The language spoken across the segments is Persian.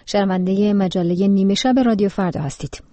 شنونده مجله نیمه شب رادیو فردا هستید.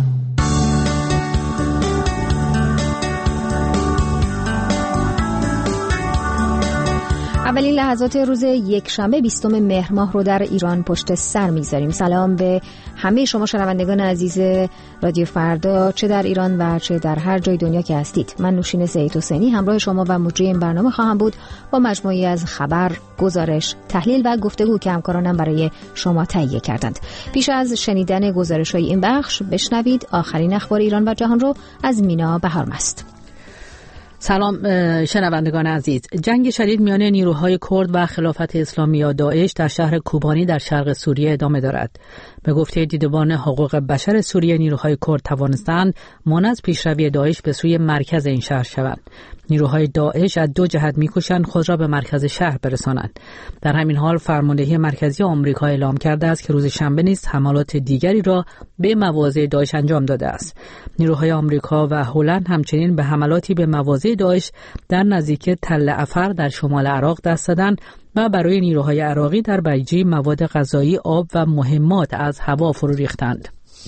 اولین لحظات روز یکشنبه 20 مهر ماه رو در ایران پشت سر می‌گذاریم. سلام به همه شما شنوندگان عزیز رادیو فردا، چه در ایران و چه در هر جای دنیا که هستید. من نوشین سید حسینی همراه شما و مجری این برنامه خواهم بود با مجموعی از خبر، گزارش، تحلیل و گفتگو که همکارانم برای شما تهیه کردند. پیش از شنیدن گزارش‌های این بخش بشنوید آخرین اخبار ایران و جهان رو از مینا بهارمست. سلام شنوندگان عزیز. جنگ شدید میان نیروهای کرد و خلافت اسلامی یا داعش در شهر کوبانی در شرق سوریه ادامه دارد. به گفته دیدبان حقوق بشر سوریه، نیروهای کرد توانستند مانع از پیشروی داعش به سوی مرکز این شهر شوند. نیروهای داعش از دو جهت می‌کوشند خود را به مرکز شهر برسانند. در همین حال فرماندهی مرکزی آمریکا اعلام کرده است که روز شنبه نیز حملات دیگری را به مواضع داعش انجام داده است. نیروهای آمریکا و هلند همچنین به حملاتی به مواضع داعش در نزدیکی تل افر در شمال عراق دست زدند و برای نیروهای عراقی در بیجی مواد غذایی، آب و مهمات از هوا فرو ریختند.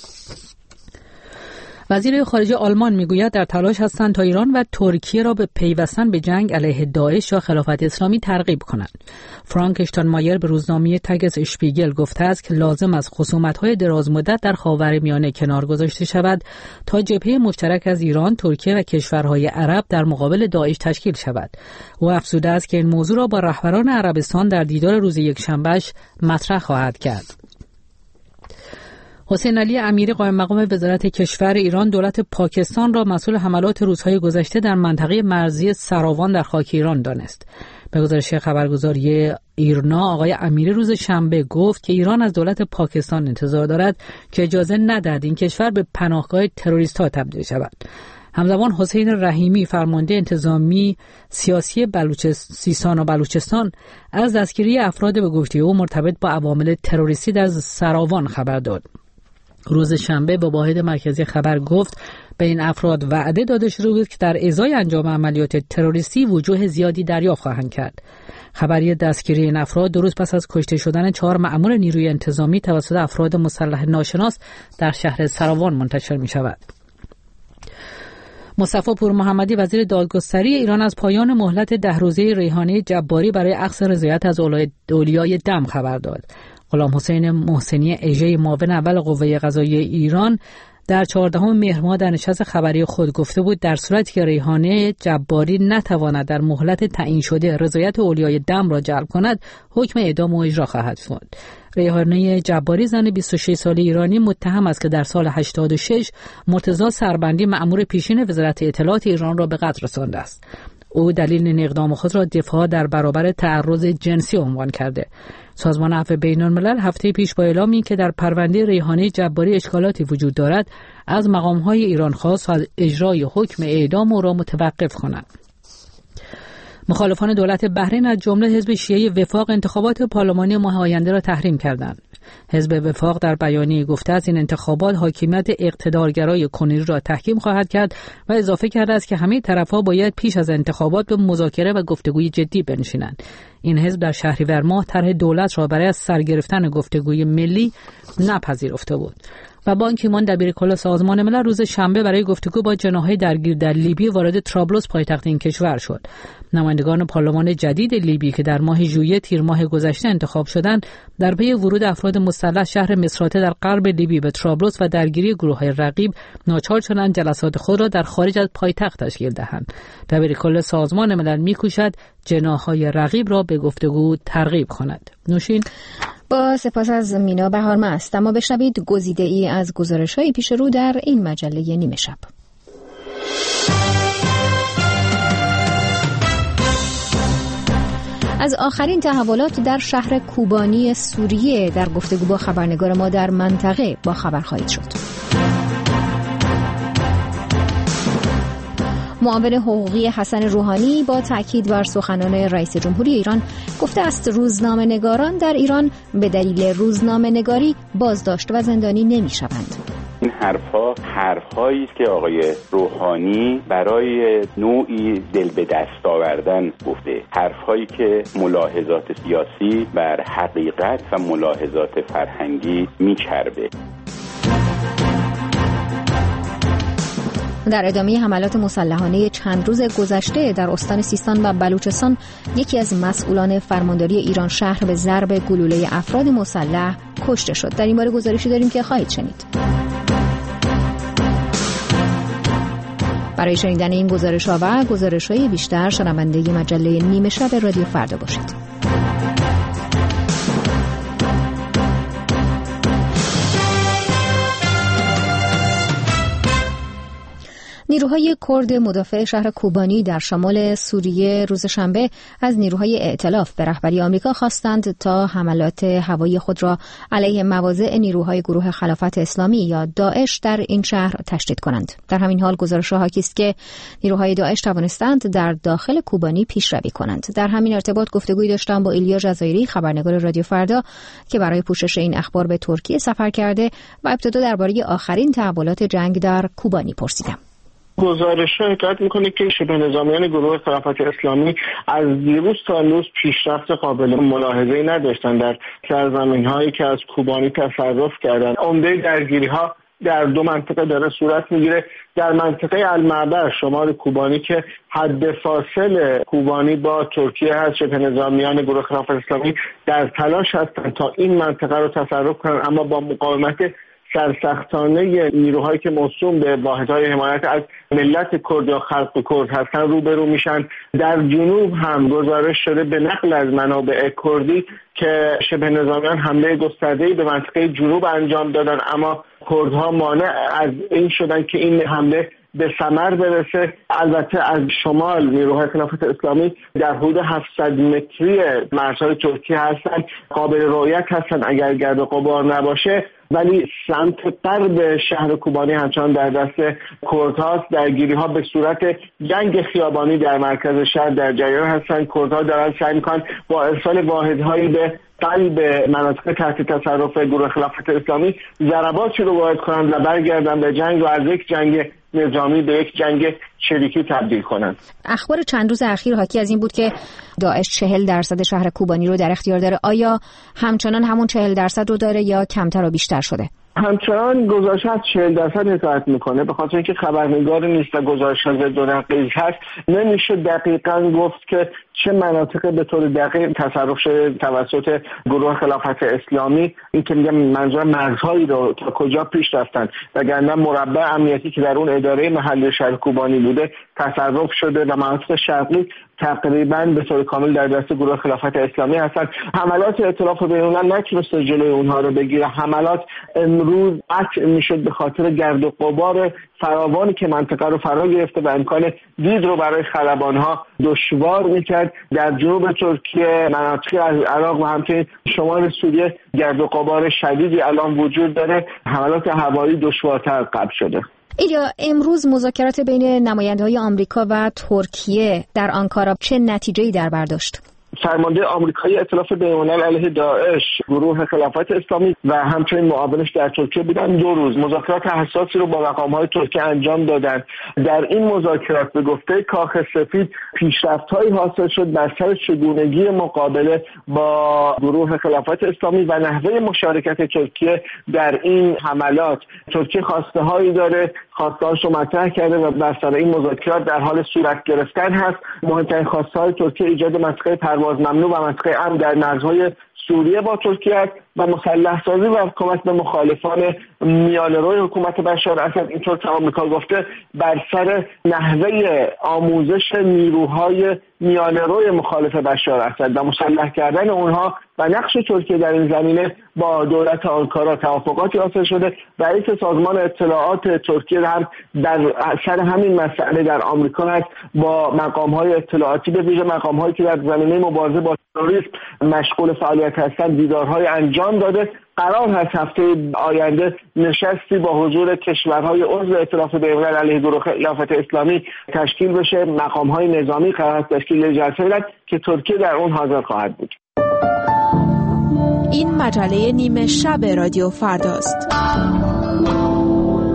وزیر خارجه آلمان میگوید در تلاش هستند تا ایران و ترکیه را به پیوستن به جنگ علیه داعش یا خلافت اسلامی ترغیب کنند. فرانک اشتاینمایر به روزنامه تگس اشپیگل گفته است که لازم است خصومت‌های درازمدت در خاورمیانه کنار گذاشته شود تا جبهه مشترک از ایران، ترکیه و کشورهای عرب در مقابل داعش تشکیل شود. او افزوده است که این موضوع را با رهبران عربستان در دیدار روز یکشنبه‌اش مطرح خواهد کرد. حسین علی امیری قائم مقام وزارت کشور ایران دولت پاکستان را مسئول حملات روزهای گذشته در منطقه مرزی سراوان در خاک ایران دانست. به گزارش خبرگزاری ایرنا، آقای امیری روز شنبه گفت که ایران از دولت پاکستان انتظار دارد که اجازه ندهد این کشور به پناهگاه تروریست‌ها تبدیل شود. همزمان حسین رحیمی فرمانده انتظامی سیاسی سیستان و بلوچستان از دستگیری افراد به گفته او مرتبط با عوامل تروریستی در سراوان خبر داد. روز شنبه با واحد مرکزی خبر گفت به این افراد وعده داده شده بود که در ازای انجام عملیات تروریستی وجوه زیادی دریافت خواهند کرد. خبری دستگیری این افراد 2 روز پس از کشته شدن 4 مأمور نیروی انتظامی توسط افراد مسلح ناشناس در شهر سراوان منتشر می شود. مصطفی پورمحمدی وزیر دادگستری ایران از پایان مهلت 10 روزه ریحانه جباری برای اخذ رضایت از اولیای دم خبر داد. غلام حسین محسنی اژه معاون اول قوه قضاییه ایران در 14 مهر ماه در نشست خبری خود گفته بود در صورتی که ریحانه جباری نتواند در مهلت تعیین شده رضایت اولیای دم را جلب کند، حکم اعدام او اجرا خواهد شد. ریحانه جباری زن 26 ساله ایرانی متهم است که در سال 86 مرتضی سربندی مأمور پیشین وزارت اطلاعات ایران را به قتل رسانده است. او دلیل این اقدام خود را دفاع در برابر تعرض جنسی عنوان کرده. سازمان عفو بین‌الملل هفته پیش با اعلامی که در پرونده ریحانه جباری اشکالاتی وجود دارد از مقام‌های ایران خواست از اجرای حکم اعدام او را متوقف کنند. مخالفان دولت بحرین از جمله حزب شیعه وفاق انتخابات پارلمانی ماه آینده را تحریم کردند. حزب وفاق در بیانیه گفته است این انتخابات حاکمیت اقتدارگرای کنونی را تحکیم خواهد کرد و اضافه کرده است که همه طرف‌ها باید پیش از انتخابات به مذاکره و گفتگوی جدی بنشینند. این حزب در شهریور ماه طرح دولت را برای سر گرفتن گفتگوی ملی نپذیرفته بود. و بان کی مون دبیرکل سازمان ملل روز شنبه برای گفتگو با جناح‌های درگیر در لیبی وارد طرابلس پایتخت این کشور شد. نمایندگان پارلمان جدید لیبی که در ماه ژوئیه تیر ماه گذشته انتخاب شدند در پی ورود افراد مسلح شهر مصراته در غرب لیبی به طرابلس و درگیری گروه‌های رقیب ناچار شدند جلسات خود را در خارج از پایتخت تشکیل دهند. دبیرکل سازمان ملل می‌کوشد جناح‌های رقیب را به گفتگو ترغیب کند. نوشین با سپاس از مینا بهارمست. اما بشنوید گزیده‌ای از گزارش‌های پیش رو در این مجله نیمه شب. از آخرین تحولات در شهر کوبانی سوریه در گفتگو با خبرنگار ما در منطقه با خبر خواهید شد. معاون حقوقی حسن روحانی با تأکید بر سخنان رئیس جمهوری ایران گفته است روزنامه‌نگاران در ایران به دلیل روزنامه‌نگاری بازداشت و زندانی نمی‌شوند. این حرف‌هایی است که آقای روحانی برای نوعی دل به دست آوردن گفته، حرف‌هایی که ملاحظات سیاسی بر حقیقت و ملاحظات فرهنگی میچربه. در ادامه حملات مسلحانه چند روز گذشته در استان سیستان و بلوچستان، یکی از مسئولان فرمانداری ایران شهر به ضرب گلوله افراد مسلح کشته شد. در این باره گزارشی داریم که خواهید شنید. برای شنیدن این گزارش‌ها و گزارش‌های بیشتر شنونده مجله نیمه شب رادیو فردا باشید. نیروهای کرد مدافع شهر کوبانی در شمال سوریه روز شنبه از نیروهای ائتلاف به رهبری آمریکا خواستند تا حملات هوایی خود را علیه مواضع نیروهای گروه خلافت اسلامی یا داعش در این شهر تشدید کنند. در همین حال گزارش‌ها حاکی است که نیروهای داعش توانستند در داخل کوبانی پیشروی کنند. در همین ارتباط گفتگویی داشتم با ایلیا جزایری، خبرنگار رادیو فردا، که برای پوشش این اخبار به ترکیه سفر کرده و ابتدا درباره آخرین تحولات جنگ در کوبانی پرسیدم. گزارش‌ها حکایت می‌کنه که شبه نظامیان گروه خلافت اسلامی از دیروز تا امروز پیشرفت قابل ملاحظه‌ای نداشتند در سرزمین‌هایی که از کوبانی تصرف کردند. عمده درگیری‌ها در دو منطقه داره صورت می‌گیره. در منطقه المعبر شمال کوبانی که حد فاصل کوبانی با ترکیه هست، شبه نظامیان گروه خلافت اسلامی در تلاش هستند تا این منطقه رو تصرف کنند، اما با مقاومت سرسختانه نیروهایی که موسوم به واحدهای حمایت از ملت کرد یا خلق کرد هستن روبرو میشن. در جنوب هم گزارش شده به نقل از منابع کردی که شبه نظامیان حمله گسترده‌ای به منطقه جنوب انجام دادن، اما کردها مانع از این شدن که این حمله به ثمر برسه. البته از شمال نیروهای خلافت اسلامی در حدود 700 متری مرزهای ترکیه هستند، قابل رؤیت هستند اگر گرد و غبار نباشه، ولی سمت غرب شهر کوبانی همچنان در دست کردهاست. درگیری‌ها به صورت جنگ خیابانی در مرکز شهر در جریان هستند. کردها دارن سعی می‌کنن با ارسال واحدهایی به قلب مناطق تحت تصرف گروه خلافت اسلامی ضرباتی رو وارد کنند و برگردن به جنگ و از یک جنگ نظامی به یک جنگ چریکی تبدیل کنند. اخبار چند روز اخیر حاکی از این بود که داعش 40% شهر کوبانی رو در اختیار داره. آیا همچنان همون 40% رو داره یا کمتر و بیشتر شده؟ همچنان گزارش از 40% حکایت میکنه، به خاطر اینکه خبرنگار نیست و گزارش از دو نقیض هست. نمیشه دقیقاً گفت که چه مناطق به طور دقیق تصرف شده توسط گروه خلافت اسلامی. این که میگم منظور مرزهایی رو تا کجا پیش رفتن، وگرنه مربع امنیتی که در اون اداره محلی شهر کوبانی بوده تصرف شده و مناطق شرقی تقریباً به طور کامل در دست گروه خلافت اسلامی هستند. حملات ائتلاف بین‌الملل نتونسته جلوی اونها رو بگیره. حملات امروز قطع میشد به خاطر گرد و غبار فراوانی که منطقه رو فرا گرفته و امکان دید رو برای خلبان‌ها دشوار میکرد. در جنوب ترکیه، مناطقی از عراق و همچنین شمال سوریه گرد و غبار شدیدی الان وجود داره. حملات هوایی دشوارتر قبل شده. ایلیا، امروز مذاکرات بین نماینده‌های آمریکا و ترکیه در آنکارا چه نتیجه‌ای در بر داشت؟ فرمانده آمریکایی ائتلاف بین‌الملل علیه داعش، گروه خلافت اسلامی و همچنین معاونش در ترکیه بودن. 2 روز مذاکرات حساسی رو با مقام‌های ترکیه انجام دادن. در این مذاکرات به گفته کاخ سفید پیشرفت‌هایی حاصل شد بر سر چگونگی مقابله با گروه خلافت اسلامی و نحوه مشارکت ترکیه در این حملات. ترکیه خواسته‌هایی داره، خواسته‌هاش رو مطرح کرده و بر سر این مذاکرات در حال صورت گرفتن هست. مهمترین خواسته‌های ترکیه ایجاد منطقه پرواز ممنوع و منطقه امن در مرزهای سوریه با ترکیه است و مسلح سازی و کمک به مخالفان میانه‌روی حکومت بشار اسد. اینطور که آمریکا گفته بر سر نحوه آموزش نیروهای میانه‌روی مخالف بشار اسد و مسلح کردن اونها و نقش ترکیه در این زمینه با دولت آنکارا توافقاتی حاصل شده. رئیس سازمان اطلاعات ترکیه هم در سر همین مسئله در آمریکا هست با مقام‌های اطلاعاتی، به ویژه مقام‌هایی که در زمینه مبارزه با تروریسم مشغول فعالیت هستند، دیدارهای انجام داده. قرار هست هفته آینده نشستی با حضور کشورهای عضو ائتلاف بین‌الملل علیه گروه خلافت اسلامی تشکیل بشه. مقام‌های نظامی قرار است تشکیل جلسه بدن که ترکیه در اون حاضر خواهد بود. این مجله نیمه شب رادیو فرداست.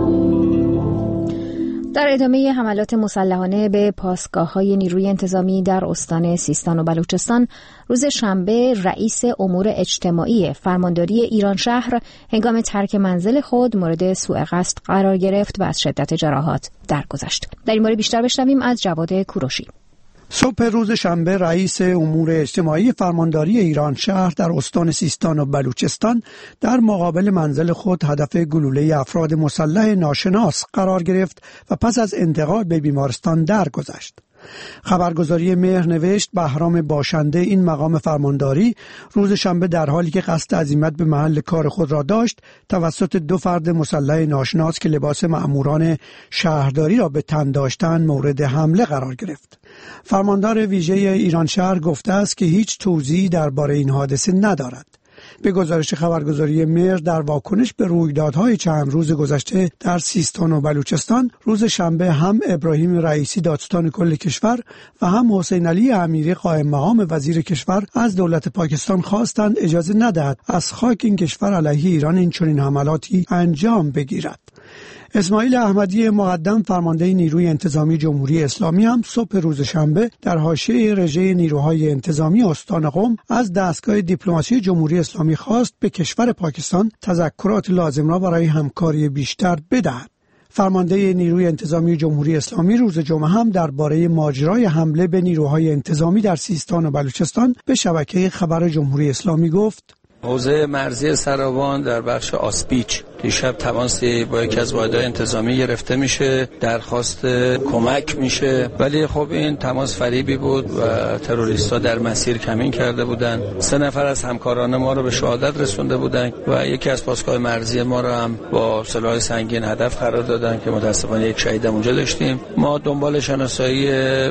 در ادامه حملات مسلحانه به پاسگاه‌های نیروی انتظامی در استان سیستان و بلوچستان، روز شنبه رئیس امور اجتماعی فرمانداری ایران شهر هنگام ترک منزل خود مورد سوء قصد قرار گرفت و از شدت جراحات درگذشت. در این باره بیشتر بشنویم از جواد کوروشی. صبح روز شنبه رئیس امور اجتماعی فرمانداری ایران شهر در استان سیستان و بلوچستان در مقابل منزل خود هدف گلوله افراد مسلح ناشناس قرار گرفت و پس از انتقال به بیمارستان درگذشت. خبرگزاری مهر نوشت بهرام باشنده این مقام فرمانداری روز شنبه در حالی که قصد عزیمت به محل کار خود را داشت توسط 2 فرد مسلح ناشناس که لباس مأموران شهرداری را به تن داشتند مورد حمله قرار گرفت. فرماندار ویژه ایران شهر گفته است که هیچ توضیحی درباره این حادثه ندارد. به گزارش خبرگزاری مهر در واکنش به رویدادهای چند روز گذشته در سیستان و بلوچستان، روز شنبه هم ابراهیم رئیسی دادستان کل کشور و هم حسین علی امیری قائم مقام وزیر کشور از دولت پاکستان خواستند اجازه ندهد از خاک این کشور علیه ایران این چنین حملاتی انجام بگیرد. اسماعیل احمدی مقدم فرمانده نیروی انتظامی جمهوری اسلامی هم صبح روز شنبه در حاشیه رژه نیروهای انتظامی استان قم از دستگاه دیپلماسی جمهوری اسلامی خواست به کشور پاکستان تذکرات لازم را برای همکاری بیشتر بدهد. فرمانده نیروی انتظامی جمهوری اسلامی روز جمعه هم درباره ماجرای حمله به نیروهای انتظامی در سیستان و بلوچستان به شبکه خبر جمهوری اسلامی گفت: حوزه مرزی سراوان در بخش آسپیچ دیشب تماسی با یکی از واحدهای انتظامی گرفته میشه، درخواست کمک میشه، ولی خب این تماس فریبی بود و تروریست‌ها در مسیر کمین کرده بودن. 3 نفر از همکاران ما رو به شهادت رسونده بودن و یکی از پاسگاه مرزی ما رو هم با سلاح سنگین هدف قرار دادن که متاسفانه یک شهید اونجا داشتیم. ما دنبال شناسایی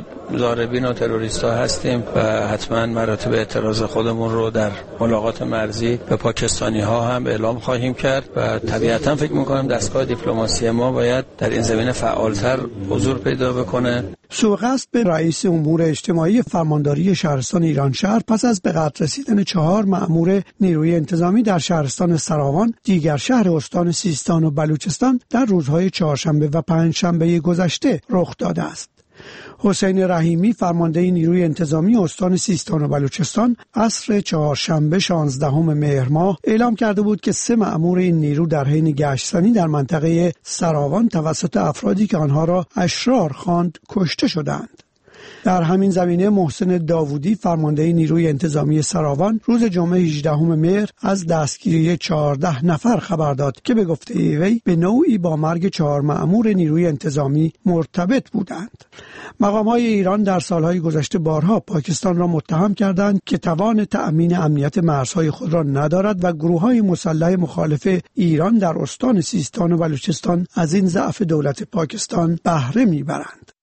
ضاربین و تروریست‌ها هستیم و حتما مراتب اعتراض خودمون رو در ملاقات مرزی به پاکستانی‌ها هم اعلام خواهیم کرد و طبیعتاً فکر می‌کنم دستگاه دیپلماسی ما باید در این زمینه فعالتر حضور پیدا بکنه. سوء قصد به رئیس امور اجتماعی فرمانداری شهرستان ایران شهر پس از به قتل رسیدن 4 مأمور نیروی انتظامی در شهرستان سراوان، دیگر شهر استان سیستان و بلوچستان در روزهای چهارشنبه و پنجشنبه گذشته رخ داده است. حسین رحیمی فرمانده نیروی انتظامی استان سیستان و بلوچستان عصر چهارشنبه 16 مهر ماه اعلام کرده بود که 3 مأمور این نیرو در حین گشتزنی در منطقه سراوان توسط افرادی که آنها را اشرار خواند کشته شدند. در همین زمینه محسن داوودی فرمانده نیروی انتظامی سراوان روز جمعه 18 مهر از دستگیری 14 نفر خبر داد که به گفته وی به نوعی با مرگ 4 مأمور نیروی انتظامی مرتبط بودند. مقام‌های ایران در سالهای گذشته بارها پاکستان را متهم کردند که توان تأمین امنیت مرزهای خود را ندارد و گروه‌های مسلح مخالف ایران در استان سیستان و بلوچستان از این ضعف دولت پاکستان بهره می‌برند.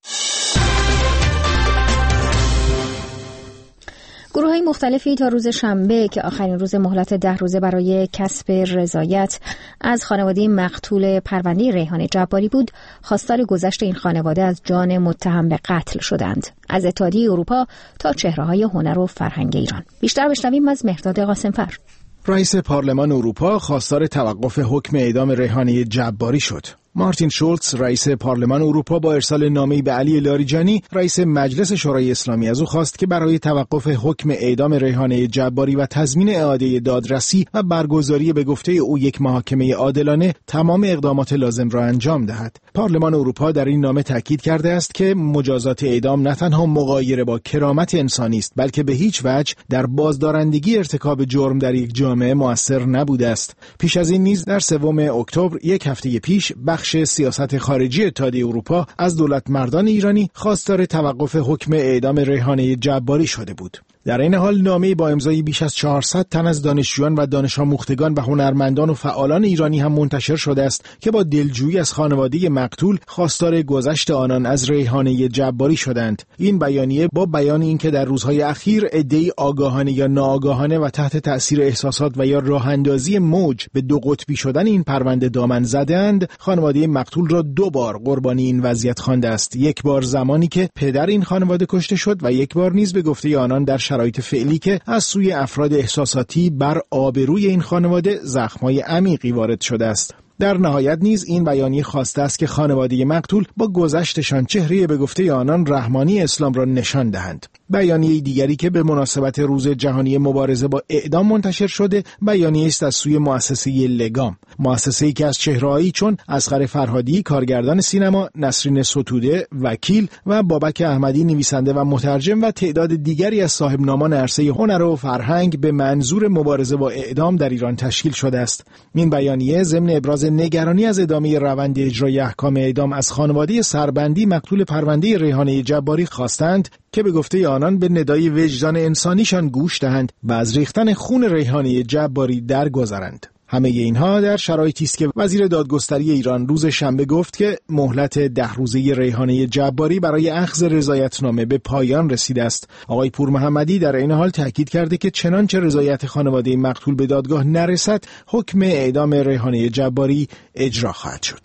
گروه‌های مختلفی تا روز شنبه که آخرین روز مهلت 10 روزه برای کسب رضایت از خانواده مقتول پرونده ریحانه جباری بود، خواستار گذشت این خانواده از جان متهم به قتل شدند. از اتحادیه اروپا تا چهره‌های هنر و فرهنگ ایران. بیشتر بشنویم از مهرداد قاسمفر. رئیس پارلمان اروپا خواستار توقف حکم اعدام ریحانه جباری شد. مارتین شولتز رئیس پارلمان اروپا با ارسال نامه‌ای به علی لاریجانی رئیس مجلس شورای اسلامی از او خواست که برای توقف حکم اعدام ریحانه جباری و تضمین اعاده دادرسی و برگزاری به گفته او یک محاکمه عادلانه تمام اقدامات لازم را انجام دهد. پارلمان اروپا در این نامه تاکید کرده است که مجازات اعدام نه تنها مغایر با کرامت انسانی است، بلکه به هیچ وجه در بازدارندگی ارتکاب جرم در یک جامعه مؤثر نبوده است. پیش از این نیز در 3 اکتبر، یک هفته پیش، بخش سیاست خارجی اتحادیه اروپا از دولتمردان ایرانی خواستار توقف حکم اعدام ریحانه جباری شده بود. در این حال نامه‌ای با امضای بیش از 400 تن از دانشجویان و دانش آموختگان و هنرمندان و فعالان ایرانی هم منتشر شده است که با دلجویی از خانواده مقتول خواستار گذشت آنان از ریحانه جباری شدند. این بیانیه با بیان اینکه در روزهای اخیر عده‌ای آگاهانه یا ناآگاهانه و تحت تأثیر احساسات و یا راه‌اندازی موج به 2 قطبی شدن این پرونده دامن زدند، خانواده مقتول را 2 بار قربانی این وضعیت خوانده است. یک بار زمانی که پدر این خانواده کشته شد و یک بار نیز به گفته آنان در شرایط فعلی که از سوی افراد احساساتی بر آبروی این خانواده زخم‌های عمیقی وارد شده است. در نهایت نیز این بیانیه خواسته است که خانواده مقتول با گذشتشان چهره به گفته آنان رحمانی اسلام را نشان دهند. بیانیه دیگری که به مناسبت روز جهانی مبارزه با اعدام منتشر شده، بیانیه است از سوی مؤسسه لگام، مؤسسه‌ای که از چهره‌هایی چون اصغر فرهادی کارگردان سینما، نسرین ستوده وکیل و بابک احمدی نویسنده و مترجم و تعداد دیگری از صاحب نامان عرصه هنر و فرهنگ به منظور مبارزه با اعدام در ایران تشکیل شده است. این بیانیه ضمن ابراز نگرانی از ادامه روند اجرای احکام اعدام از خانواده سربندی مقتول پرونده ریحانه جباری خواستند که به گفته آنان به ندای وجدان انسانیشان گوش دهند و از ریختن خون ریحانه جباری درگذرند. همه اینها در شرایطی است که وزیر دادگستری ایران روز شنبه گفت که مهلت 10 روزه ریحانه جباری برای اخذ رضایتنامه به پایان رسیده است. آقای پور محمدی در این حال تاکید کرده که چنانچه رضایت خانواده مقتول به دادگاه نرسد، حکم اعدام ریحانه جباری اجرا خواهد شد.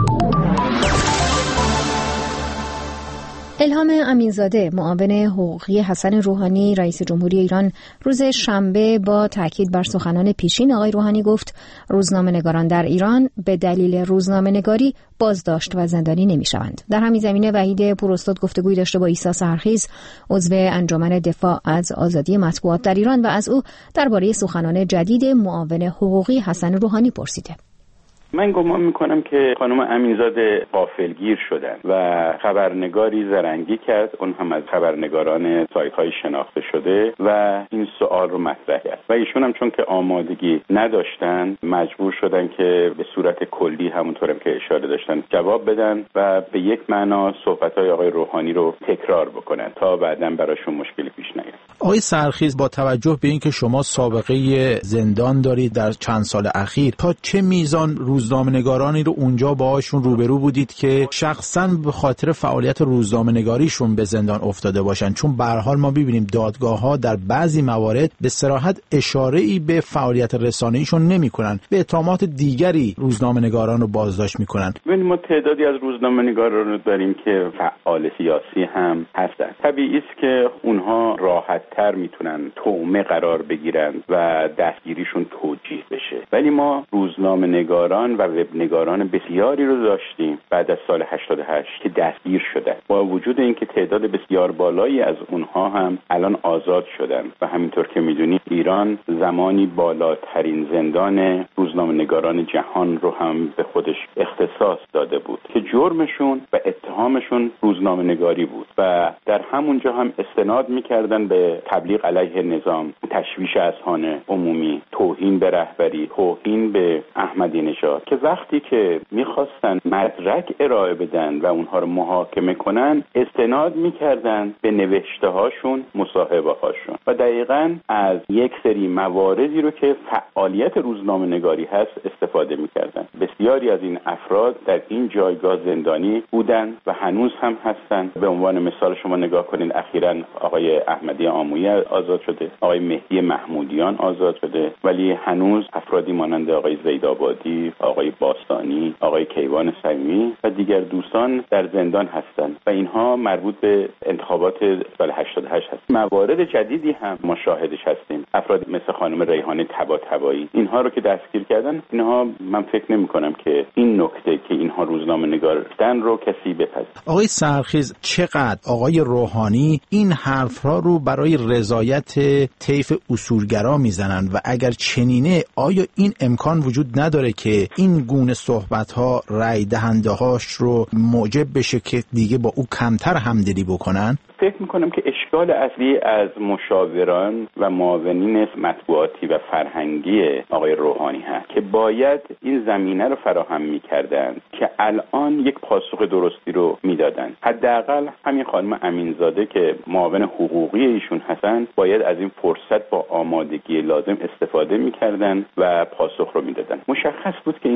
الهام امینزاده، معاون حقوقی حسن روحانی رئیس جمهوری ایران، روز شنبه با تاکید بر سخنان پیشین آقای روحانی گفت روزنامه‌نگاران در ایران به دلیل روزنامه‌نگاری بازداشت و زندانی نمی‌شوند. در همین زمینه وحید پوراستاد گفتگویی داشته با عیسی سحرخیز، عضو انجمن دفاع از آزادی مطبوعات در ایران و از او درباره سخنان جدید معاون حقوقی حسن روحانی پرسیده. من گمان میکنم که خانم امینزاده غافلگیر شدن و خبرنگاری زرنگی کرد، اون هم از خبرنگاران سایت‌های شناخته شده و این سوال رو مطرح کرد و ایشون هم چون که آمادگی نداشتن مجبور شدن که به صورت کلی همونطورم که اشاره داشتن جواب بدن و به یک معنا صحبت‌های آقای روحانی رو تکرار بکنن تا بعداً براشون مشکلی پیش نیاد. آقای سحرخیز، با توجه به اینکه شما سابقه زندان دارید در چند سال اخیر، تا چه میزان روزنامه‌نگارانی رو اونجا باهاشون روبرو بودید که شخصاً به خاطر فعالیت روزنامه‌نگاریشون به زندان افتاده باشن؟ چون به هر حال ما ببینیم دادگاه‌ها در بعضی موارد به صراحت اشاره‌ای به فعالیت رسانه‌ایشون نمی‌کنن، به اتهامات دیگری روزنامه‌نگاران رو بازداشت می‌کنن. ببینید ما تعدادی از روزنامه‌نگاران رو داریم که فعال سیاسی هم هستن. طبیعی است که اونها راحت‌تر میتونن تومه قرار بگیرن و دستگیریشون توجیه بشه. ولی ما روزنامه‌نگاران و وبنگاران بسیاری رو داشتیم بعد از سال 88 که دستگیر شدن. با وجود اینکه تعداد بسیار بالایی از اونها هم الان آزاد شدن و همینطور که میدونید ایران زمانی بالاترین زندان روزنامه‌نگاران جهان رو هم به خودش اختصاص داده بود که جرمشون و اتهامشون روزنامه‌نگاری بود و در همونجا هم استناد میکردن به تبلیغ علیه نظام، تشویش اذهان عمومی، توهین به رهبری، توهین به احمدی نژاد، که وقتی که میخواستن مدرک ارائه بدن و اونها رو محاکمه کنن استناد میکردن به نوشته هاشون، مصاحبه هاشون و دقیقاً از یک سری مواردی رو که فعالیت روزنامه نگاری هست استفاده میکردن. بسیاری از این افراد در این جایگاه زندانی بودن و هنوز هم هستن. به عنوان مثال شما نگاه کنید اخیراً آقای احمدی آمویی آزاد شده، آقای مهدی محمودیان آزاد شده، ولی هنوز افرادی مانند آقای زیدآبادی، آقای باستانی، آقای کیوان صمیمی و دیگر دوستان در زندان هستند و اینها مربوط به انتخابات سال 88 هست. موارد جدیدی هم ما شاهدش هستیم. افراد مثل خانم ریحانه طباطبایی اینها رو که دستگیر کردن، اینها من فکر نمی کنم که این نکته که اینها روزنامه‌نگارن رو کسی بپذیره. آقای سحرخیز، چقدر آقای روحانی این حرف‌ها رو برای رضایت طیف اصولگرا میزنن و اگر چنینه آیا این امکان وجود نداره که این گونه صحبت‌ها رای دهنده‌هاش رو موجب بشه که دیگه با او کمتر همدلی بکنن؟ فکر میکنم که اشکال اصلی از مشاوران و معاونین مطبوعاتی و فرهنگی آقای روحانی هست که باید این زمینه رو فراهم میکردن که الان یک پاسخ درستی رو میدادن. حداقل همین خانم امینزاده که معاون حقوقی ایشون هستن باید از این فرصت با آمادگی لازم استفاده میکردن و پاسخ رو میدادن. مشخص بود که این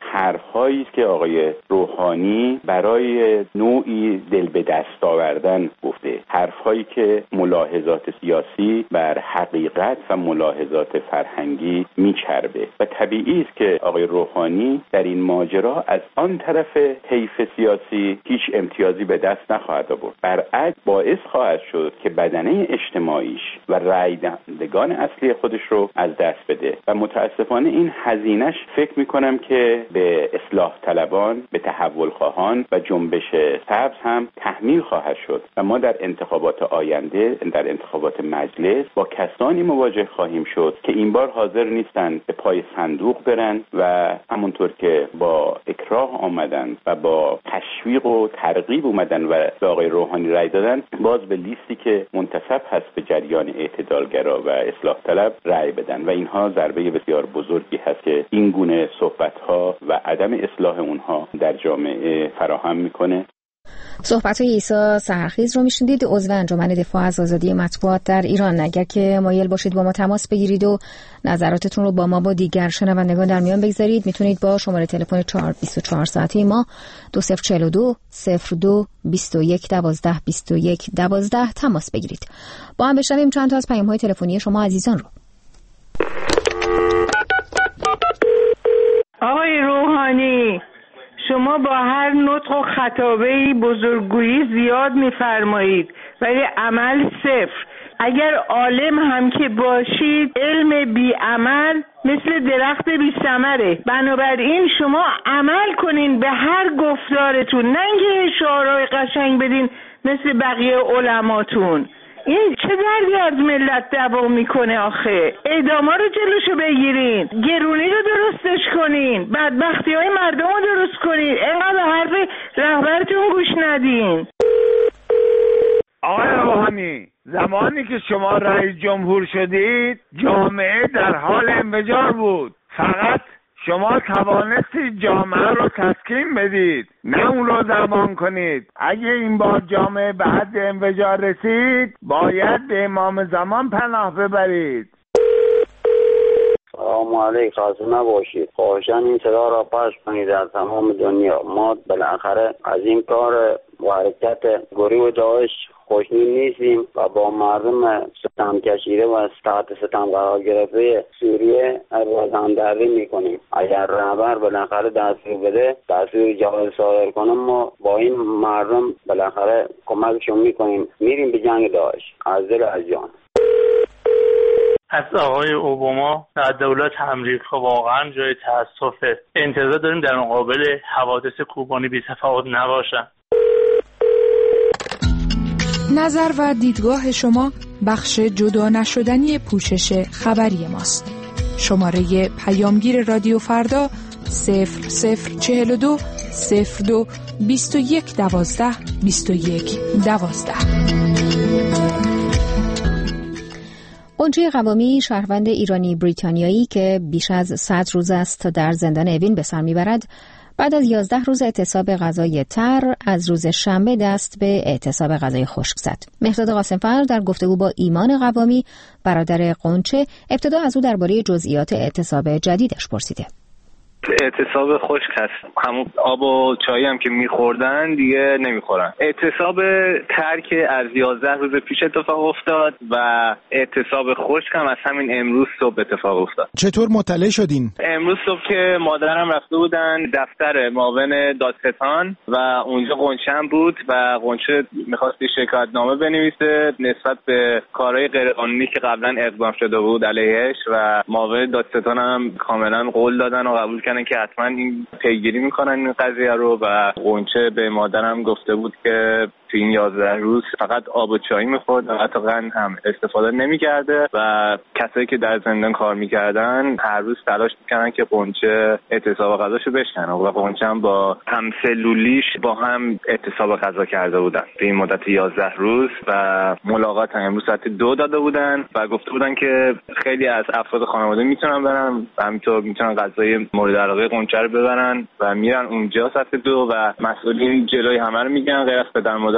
حرفهایی است که آقای روحانی برای نوعی دل به دست آوردن گفته. حرفهایی که ملاحظات سیاسی بر حقیقت و ملاحظات فرهنگی میچربه و طبیعی است که آقای روحانی در این ماجرا از آن طرف حیف سیاسی هیچ امتیازی به دست نخواهد آورد. برعکس باعث خواهد شد که بدنه اجتماعیش و رای دهندگان اصلی خودش رو از دست بده و متاسفانه این هزینه‌اش فکر میکنم که به اصلاح طلبان، به تحول خواهان و جنبش سبز هم تحمیل خواهد شد و ما در انتخابات آینده، در انتخابات مجلس با کسانی مواجه خواهیم شد که این بار حاضر نیستن به پای صندوق برن و همونطور که با اکراه آمدن و با تشویق و ترغیب اومدن و به آقای روحانی رای دادن، باز به لیستی که منتسب هست به جریان اعتدالگرا و اصلاح طلب رای بدن و اینها ضربه بسیار بزرگی هست که این گونه صحبت‌ها و عدم اصلاح اونها در جامعه فراهم میکنه. صحبت‌های عیسی سحرخیز رو میشنیدید، عضو انجمن دفاع از آزادی مطبوعات در ایران. اگر که مایل باشید با ما تماس بگیرید و نظراتتون رو با ما با دیگر شنوندگان در میان بگذارید، میتونید با شماره تلفن 24 ساعته ما 2042 02 21 12 21 12 تماس بگیرید. با هم بشنویم چند تا از پیام‌های تلفنی شما عزیزان رو. آقای روحانی، شما با هر نطق و خطابه‌ای بزرگگویی زیاد می‌فرمایید ولی عمل صفر. اگر عالم هم که باشید، علم بی عمل مثل درخت بی ثمره. بنابراین شما عمل کنین به هر گفتارتون، نه اینکه شعارهای قشنگ بدین مثل بقیه علماتون. این چه دردی از ملت دوا میکنه آخه؟ اعداما رو جلوشو بگیرین، گرونی رو درستش کنین، بدبختی های مردم رو درست کنین، اینقدر به حرف رهبرتون گوش ندین. آقای روحانی، زمانی که شما رئیس جمهور شدید جامعه در حال انفجار بود، فقط شما توانستید جامعه رو تسکین بدید، نه اون رو درمان کنید. اگه این بار جامعه به حد انفجار رسید، باید به امام زمان پناه ببرید. سلام علیکم، خسته نباشید. خواهشاً این صدا را پخش کنید در تمام دنیا. ما بالاخره از این کار و حرکت گروه داعش خوشنود نیستیم و با مردم ستم کشیده و تحت ستم قرار گرفته سوریه روزاندهی میکنیم. اگر رهبر بالاخره دستور بده، دستور جواز صادر کنه، ما با این مردم بالاخره کمکشون میکنیم، میریم به جنگ داعش از دل از جان. از آقای اوباما در دولت امریکا واقعا جای تأسفه. انتظار داریم در مقابل حوادث کوبانی بی‌تفاوت نباشن. نظر و دیدگاه شما بخش جدا نشدنی پوشش خبری ماست. شماره پیامگیر رادیو فردا 0042 02 21 12 21 12. قنچه قوامی، شهروند ایرانی بریتانیایی که بیش از 100 روز است در زندان اوین به سر میبرد، بعد از 11 روز اعتصاب غذای تر از روز شنبه دست به اعتصاب غذای خشک زد. مهرداد قاسمفر در گفتگو با ایمان قوامی، برادر قنچه، ابتدا از او درباره جزئیات اعتصاب جدیدش پرسیده. اعتصاب خشک هست، همون آب و چایی هم که میخوردن دیگه نمیخورن. اعتصاب تر که از 11 روز پیش اتفاق افتاد و اعتصاب خشک هم از همین امروز صبح اتفاق افتاد. چطور مطلع شدین؟ امروز صبح که مادرم رفته بودن دفتر معاون دادستان و اونجا قنچه هم بود و قنچه میخواست شکایتنامه بنویسه نسبت به کارهای غیرقانونی که قبلا اقدام شده بود علیهش و معاون دادستان هم کاملا قول دادن و قبول کردن که حتما این پیگیری میکنن این قضیه رو و قنچه به مادرم گفته بود که تو این 11 روز فقط آب و چای میخورد و حتی قند هم استفاده نمیکرده و کسایی که در زندان کار میکردن هر روز تلاش میکردن که قنچه اعتصاب غذاشو بشکنه و قنچه هم با همسلولیش با هم اعتصاب غذا کرده بودن تو این مدت 11 روز و ملاقات هم امروز ساعت 2 داده بودن و گفته بودن که خیلی از افراد خانواده میتونن برن و همینطور میتونن غذای مورد علاقه قنچه رو ببرن و میرن اونجا ساعت 2 و مسئولین جلوی همه رو میگن غیر از پدر مادر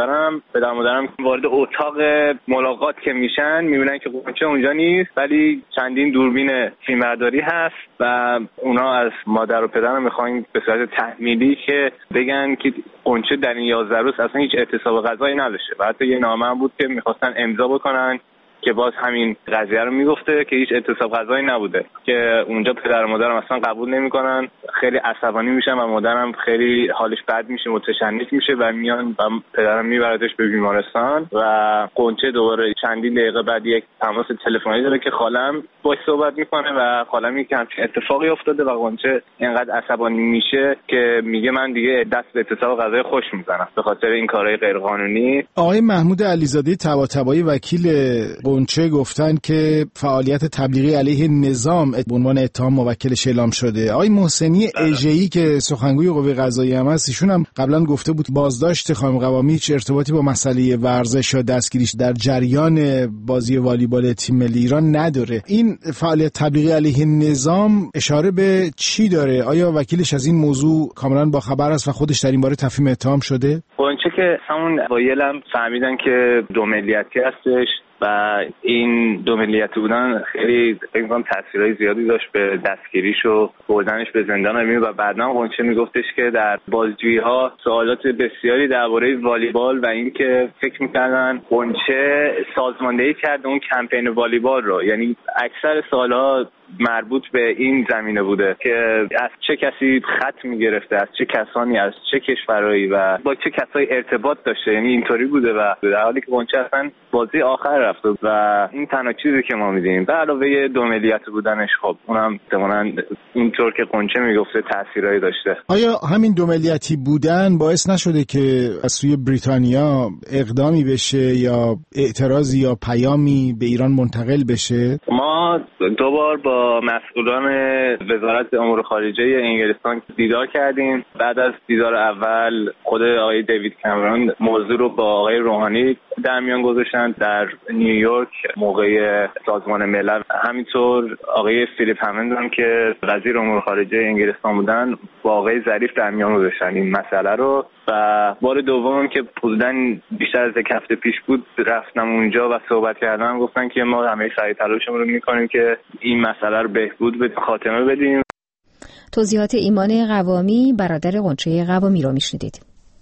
پدر مادرم وارد اتاق ملاقات که میشن میبینن که قنچه اونجا نیست، ولی چندین دوربین فیلمبرداری هست و اونا از مادر و پدرم میخواین به صورت تحمیلی که بگن که قنچه در این 11 روز اصلا هیچ اعتصاب غذایی نداشته و حتی یه نامه هم بود که میخواستن امضا بکنن که باز همین قضیه رو میگفته که هیچ اعتصاب غذایی نبوده، که اونجا پدر و مادرم اصلا قبول نمیکنن، خیلی عصبانی میشن و مادرم خیلی حالش بد میشه، متشنج میشه و میان و پدرم میبردش به بیمارستان و قنچه دوباره چندین دقیقه بعد یک تماس تلفنی داره که خالم باهاش صحبت میکنه و خالم میگه همچین اتفاقی افتاده و قنچه اینقدر عصبانی میشه که میگه من دیگه دست به اعتصاب غذایی خوش میزنم به خاطر این کارهای غیرقانونی. آقای محمود علیزاده طباطبایی وکیل قنچه گفتن که فعالیت تبلیغی علیه نظام به عنوان اتهام موکلش اعلام شده. آقای محسنی اژه‌ای که سخنگوی قوه قضاییه هم هست، ایشون هم قبلا گفته بود بازداشت خانم قوامی هیچ ارتباطی با مسئله ورزش یا دستگیریش در جریان بازی والیبال تیم ملی ایران نداره. این فعالیت تبلیغی علیه نظام اشاره به چی داره؟ آیا وکیلش از این موضوع کاملا با خبر است و خودش در این باره تفهیم اتهام شده؟ قنچه که همون اوایلم فهمیدن که دو ملیتی هستش و این دو ملیتی بودن خیلی فکر می‌کنم تاثیرای زیادی داشت به دستگیریش و بردنش به زندان و بعداً قنچه میگفتش که در بازجویی‌ها سوالات بسیاری درباره والیبال و اینکه فکر می‌کردن قنچه سازماندهی کرده اون کمپین والیبال رو، یعنی اکثر سوال‌ها مربوط به این زمینه بوده که از چه کسی خط میگرفته، از چه کسانی، از چه کشورایی و با چه کسایی ارتباط داشته، یعنی اینطوری بوده و در حالی که قنچه اصلا بازی آخر رفته و این تنها چیزی که ما می‌دونیم به علاوه دو ملیت بودنش خب اونم احتمالاً اینطور که قنچه میگفته تأثیرایی داشته. آیا همین دو ملیتی بودن باعث نشده که از سوی بریتانیا اقدامی بشه یا اعتراضی یا پیامی به ایران منتقل بشه؟ ما دوبار با مسئولان وزارت امور خارجه انگلستان دیدار کردیم. بعد از دیدار اول خود آقای دیوید کامرون موضوع رو با آقای روحانی در میان گذاشتن در نیویورک موقع سازمان ملل. همینطور آقای فیلیپ همندون که وزیر امور خارجه انگلستان بودن با آقای ظریف در میان گذاشتن این مسئله رو و بار دوم که حدوداً بیشتر از یک هفته پیش بود رفتم اونجا و صحبت کردم، گفتن که ما همه سعی تلاشمون رو میکنیم که این مسئله رو بهبود به خاتمه بدیم. توضیحات ایمان قوامی برادر قنچه قوامی رو میشنیدید.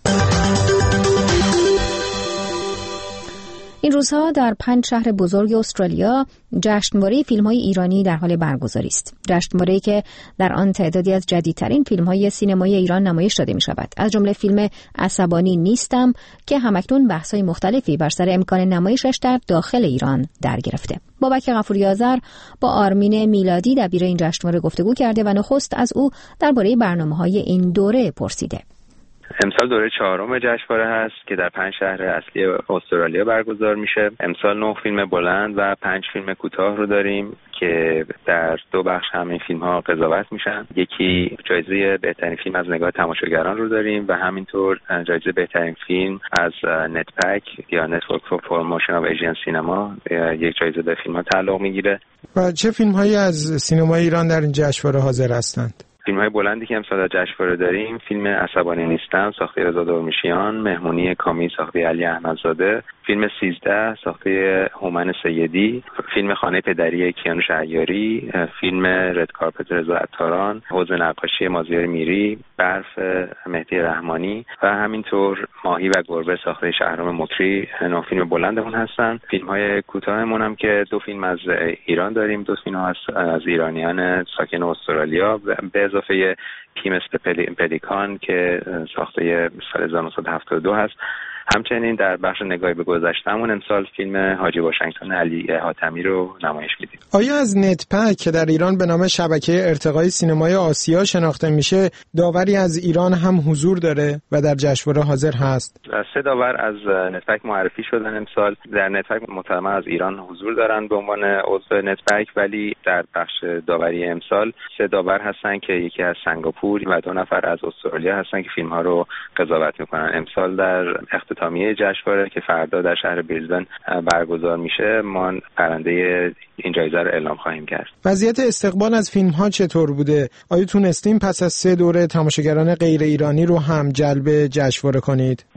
این روزها در 5 شهر بزرگ استرالیا جشنواره فیلم‌های ایرانی در حال برگزاری است. جشنواره‌ای که در آن تعدادی از جدیدترین فیلم‌های سینمایی ایران نمایش داده می‌شود. از جمله فیلم عصبانی نیستم که همکنون بحث‌های مختلفی بر سر امکان نمایشش در داخل ایران در گرفته. بابک غفوری آذر با آرمین میلادی دبیر این جشنواره گفتگو کرده و نخست از او درباره برنامه‌های این دوره پرسیده. امسال دوره 4 جشنواره هست که در 5 شهر اصلی استرالیا برگزار میشه. امسال 9 فیلم بلند و 5 فیلم کوتاه رو داریم که در 2 بخش همین فیلم ها قضاوت میشن. یکی جایزه بهترین فیلم از نگاه تماشاگران رو داریم و همینطور جایزه بهترین فیلم از نتپک یا نتورک فور پروموشن آف ایژین سینما یک جایزه به فیلم ها تعلق میگیره. و چه فیلم هایی از سینمای ایران در این جشنواره حاضر هستند؟ فیلم‌های بلندی که امسال در جشنواره داریم: فیلم عصبانی نیستم ساخته رضا دورمیشیان، مهمونی کامی ساخته علی احمدزاده، فیلم 13 ساخته هومن سیدی، فیلم خانه پدری کیانوش عیاری، فیلم رد کارپت رضا عطاران، حوض نقاشی مازیار میری، برف مهدی رحمانی و همینطور ماهی و گربه ساخته شهرام مکری. 9 فیلم بلندمون هستن. فیلم‌های کوتاهمون هم که 2 فیلم از ایران داریم، 2 فیلم از ایرانیان ساکن استرالیا به اضافه پیمس پلیکان که ساخته سال 1972 هست. همچنین در بخش نگاهی به گذشته‌مون امسال فیلم حاجی واشنگتن علی حاتمی رو نمایش میدیم. آیا از نتپک که در ایران به نام شبکه ارتقای سینمای آسیا شناخته میشه داوری از ایران هم حضور داره و در جشنواره حاضر هست؟ 3 داور از نتپک معرفی شدن امسال. در نتپک مطمئنا از ایران حضور دارن به عنوان عضو نتپک، ولی در بخش داوری امسال 3 داور هستن که یکی از سنگاپور و 2 نفر از استرالیا هستن که فیلم‌ها رو قضاوت میکنن. امسال در اختتامیه جشنواره که فردا در شهر بریزبن برگزار میشه ما برنده این جایزه رو اعلام خواهیم کرد. وضعیت استقبال از فیلم‌ها چطور بوده؟ آیا تونستیم پس از 3 دوره تماشاگران غیر ایرانی رو هم جلب جشنواره کنید؟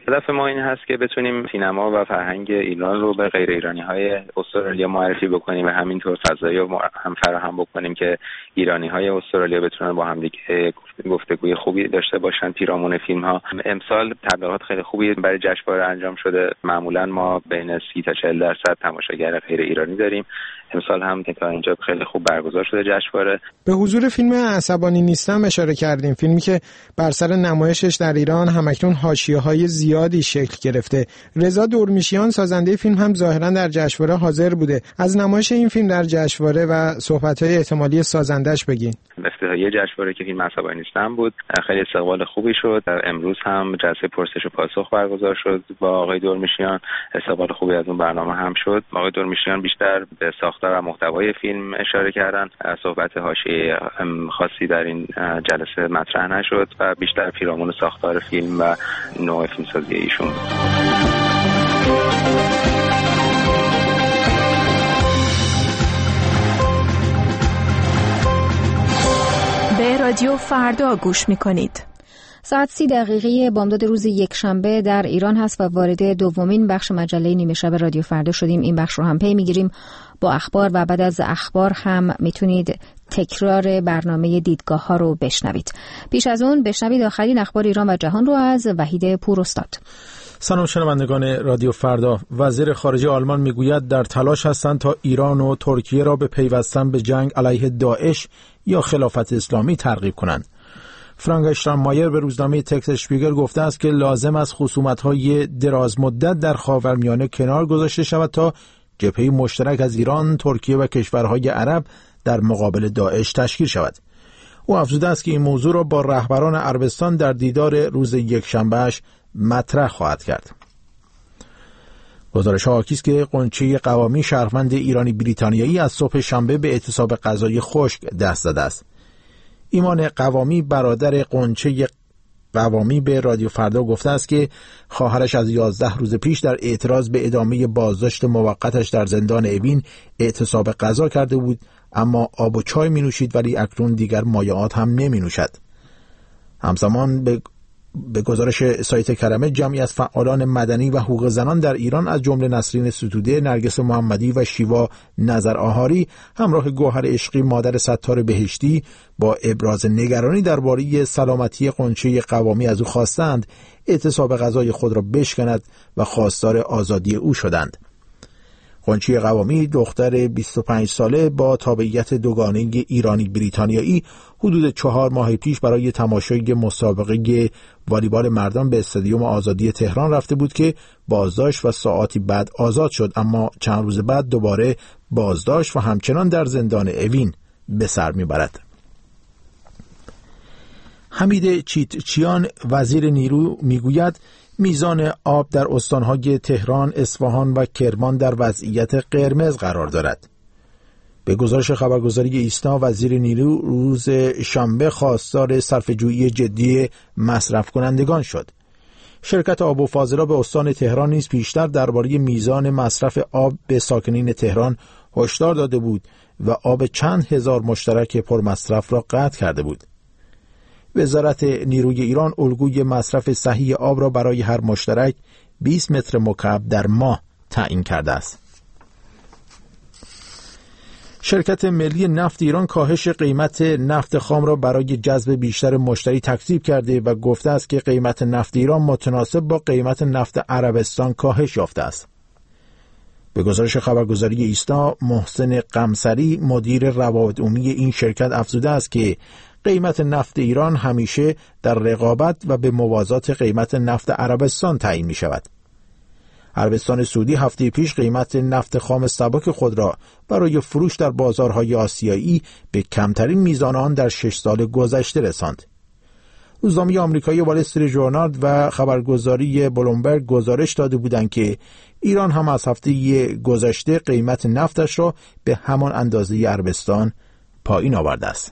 هدف ما این هست که بتونیم سینما و فرهنگ ایران رو به غیر ایرانی‌های استرالیا معرفی بکنیم و همینطور فضایی رو هم فراهم بکنیم که ایرانی‌های استرالیا بتونن با همدیگه گفتگوی خوبی داشته باشن پیرامون فیلم‌ها. امسال تبلیغات خیلی خوبی برای جشنواره انجام شده. معمولاً ما بین 30 تا 40% تماشاگر غیر ایرانی داریم. امسال هم تا اینجا خیلی خوب برگزار شده جشنواره. به حضور فیلم عصبانی نیستم اشاره کردیم، فیلمی که بر سر نمایشش در ایران همکنون حاشیه‌های زیادی شکل گرفته. رضا دورمیشیان سازنده فیلم هم ظاهراً در جشنواره حاضر بوده. از نمایش این فیلم در جشنواره و صحبت‌های احتمالی سازندش بگین. افتتاحیه جشنواره که فیلم عصبانی نیستم بود، خیلی استقبال خوبی شد. امروز هم جلسه پرسش و پاسخ برگزار شد با آقای دورمیشیان. استقبال خوبی از اون برنامه هم شد. آقای دورمیشیان بیشتر به ساختار و محتوای فیلم اشاره کردن. صحبت حاشیه خاصی در این جلسه مطرح نشد و بیشتر پیرامون ساختار فیلم و نوع فیلمسازی ایشون بود. به رادیو فردا گوش می‌کنید. ساعت 30 بامداد روز یکشنبه در ایران هست و وارد دومین بخش مجله نیمه شب رادیو فردا شدیم. این بخش رو هم پی میگیریم با اخبار و بعد از اخبار هم میتونید تکرار برنامه دیدگاه ها رو بشنوید. پیش از اون بشنوید آخرین اخبار ایران و جهان رو از وحید پوراستاد. سلام شنوندگان رادیو فردا. وزیر خارجه آلمان میگوید در تلاش هستند تا ایران و ترکیه را به پیوستن به جنگ علیه داعش یا خلافت اسلامی ترغیب کنند. فرانک اشتاینمایر به روزنامه تکس اشپیگل گفته است که لازم است خصومت‌های دراز مدت در خاورمیانه کنار گذاشته شود تا جبهه مشترک از ایران، ترکیه و کشورهای عرب در مقابل داعش تشکیل شود. او افزوده است که این موضوع را با رهبران عربستان در دیدار روز یکشنبهش مطرح خواهد کرد. گزارش ها حاکی است که غنچه قوامی شهروند ایرانی بریتانیایی از صبح شنبه به اعتصاب غذایی خشک دست زده است. ایمان قوامی برادر غنچه قوامی به رادیو فردا گفته است که خواهرش از 11 روز پیش در اعتراض به ادامه بازداشت موقتش در زندان اوین اعتصاب غذا کرده بود، اما آب و چای می نوشید ولی اکنون دیگر مایعات هم نمی نوشد. همزمان به گزارش سایت کرمه جمعی از فعالان مدنی و حقوق زنان در ایران از جمله نسرین ستوده، نرگس محمدی و شیوا نظر آهاری همراه گوهر عشقی مادر ستار بهشتی با ابراز نگرانی درباره سلامتی غنچه قوامی از او خواستند اعتصاب غذای خود را بشکند و خواستار آزادی او شدند. غنچه قوامی دختر 25 ساله با تابعیت دوگانه ایرانی بریتانیایی حدود 4 ماه پیش برای تماشای مسابقه والیبال مردان به استادیوم آزادی تهران رفته بود که بازداشت و ساعاتی بعد آزاد شد، اما چند روز بعد دوباره بازداشت و همچنان در زندان اوین به سر میبرد. حمید چیتچیان وزیر نیرو میگوید میزان آب در استانهای تهران، اصفهان و کرمان در وضعیت قرمز قرار دارد. به گزارش خبرگزاری ایسنا، وزیر نیرو روز شنبه خواستار صرفه‌جویی جدی مصرف کنندگان شد. شرکت آب و فاضلاب به استان تهران نیز پیشتر درباره میزان مصرف آب به ساکنین تهران هشدار داده بود و آب چند هزار مشترک پرمصرف را قطع کرده بود. وزارت نیروی ایران الگوی مصرف صحیح آب را برای هر مشترک 20 متر مکعب در ماه تعیین کرده است. شرکت ملی نفت ایران کاهش قیمت نفت خام را برای جذب بیشتر مشتری تکذیب کرده و گفته است که قیمت نفت ایران متناسب با قیمت نفت عربستان کاهش یافته است. به گزارش خبرگزاری ایسنا، محسن قمصری مدیر روابط عمومی این شرکت افزوده است که قیمت نفت ایران همیشه در رقابت و به موازات قیمت نفت عربستان تعیین می شود. عربستان سعودی هفته پیش قیمت نفت خام سبک خود را برای فروش در بازارهای آسیایی به کمترین میزان آن در 6 سال گذشته رساند. روزنامه آمریکایی وال استریت ژورنال و خبرگزاری بلومبرگ گزارش داده بودند که ایران هم از هفته گذشته قیمت نفتش را به همان اندازه عربستان پایین آورده است.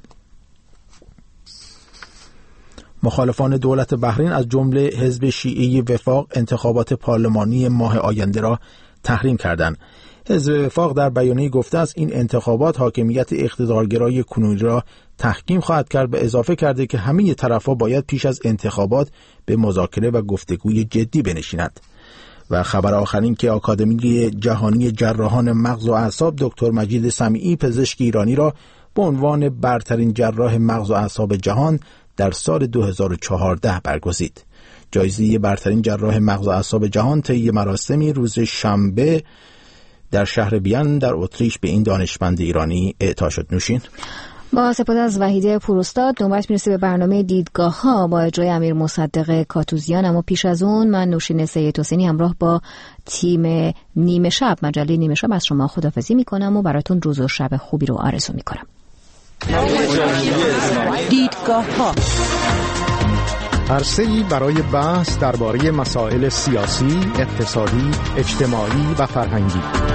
مخالفان دولت بحرین از جمله حزب شیعه وفاق انتخابات پارلمانی ماه آینده را تحریم کردند. حزب وفاق در بیانیه گفته است این انتخابات حاکمیت اقتدارگرایی کنونی را تحکیم خواهد کرد و اضافه کرده که همه طرف‌ها باید پیش از انتخابات به مذاکره و گفتگوی جدی بنشینند. و خبر آخر این که آکادمی جهانی جراحان مغز و اعصاب دکتر مجید سمیعی پزشک ایرانی را به عنوان برترین جراح مغز و اعصاب جهان در سال 2014 برگزید. جایزه برترین جراح مغز و اعصاب جهان طی مراسمی روز شنبه در شهر بیان در اتریش به این دانشمند ایرانی اعطا شد. نوشین. با سپاس از وحیده پوراستاد نوبت میرسه به برنامه دیدگاه ها با اجرای امیر مصدق کاتوزیان، اما پیش از اون من نوشین سید حسینی همراه با تیم نیمه شب مجله نیمه شب از شما خداحافظی میکنم و براتون روز و شب خوبی رو آرزو میکنم. دیدگاه ها عرصه‌ای برای بحث درباره مسائل سیاسی، اقتصادی، اجتماعی و فرهنگی.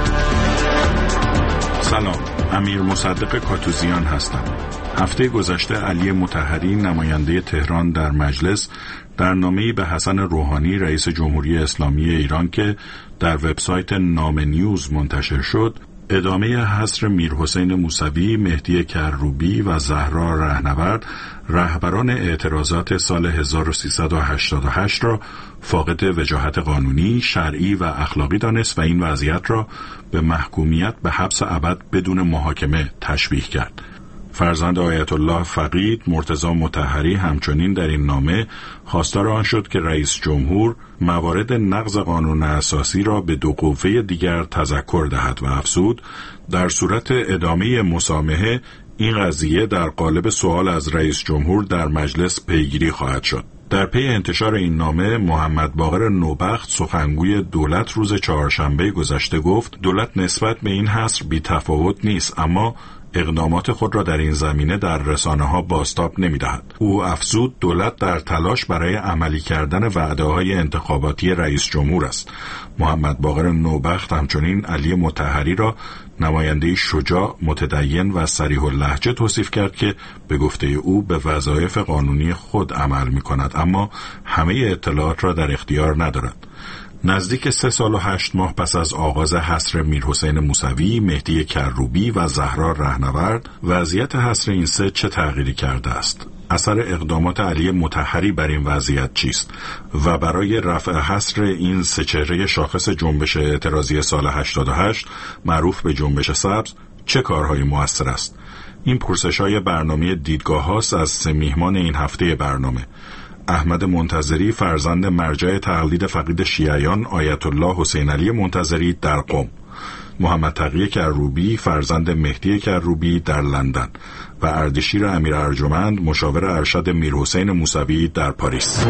سلام، امیر مصدق کاتوزیان هستم. هفته گذشته علی مطهری نماینده تهران در مجلس در نامه‌ای به حسن روحانی رئیس جمهوری اسلامی ایران که در وبسایت نامه نیوز منتشر شد، ادامه حصر میرحسین موسوی، مهدی کروبی و زهرا رهنورد رهبران اعتراضات سال 1388 را فاقد وجاهت قانونی، شرعی و اخلاقی دانست و این وضعیت را به محکومیت به حبس ابد بدون محاکمه تشبیه کرد. فرزند آیت الله فقید مرتضی مطهری همچنین در این نامه خواستار آن شد که رئیس جمهور موارد نقض قانون اساسی را به دو قوه دیگر تذکر دهد و افزود در صورت ادامه مسامحه این قضیه در قالب سوال از رئیس جمهور در مجلس پیگیری خواهد شد. در پی انتشار این نامه محمد باقر نوبخت سخنگوی دولت روز چهارشنبه گذشته گفت دولت نسبت به این حصر بی تفاوت نیست، اما اقدامات خود را در این زمینه در رسانه‌ها بازتاب نمی‌دهد. او افزود دولت در تلاش برای عملی کردن وعده‌های انتخاباتی رئیس جمهور است. محمد باقر نوبخت همچنین علی مطهری را نماینده شجاع، متدین و صریح اللهجه توصیف کرد که به گفته او به وظایف قانونی خود عمل می‌کند، اما همه اطلاعات را در اختیار ندارد. نزدیک 3 سال و 8 ماه پس از آغاز حصر میرحسین موسوی، مهدی کروبی و زهرا رهنورد، وضعیت حصر این سه چه تغییری کرده است؟ اثر اقدامات علی مطهری بر این وضعیت چیست؟ و برای رفع حصر این سه چهره شاخص جنبش اعتراضی سال 88 معروف به جنبش سبز چه کارهای مؤثر است؟ این پرسش‌های برنامه دیدگاه هاست از 3 میهمان این هفته برنامه. احمد منتظری فرزند مرجع تقلید فقید شیعیان آیت الله حسین علی منتظری در قم، محمد تقی کروبی فرزند مهدی کروبی در لندن و اردشیر امیر ارجمند مشاور ارشد میرحسین موسوی در پاریس.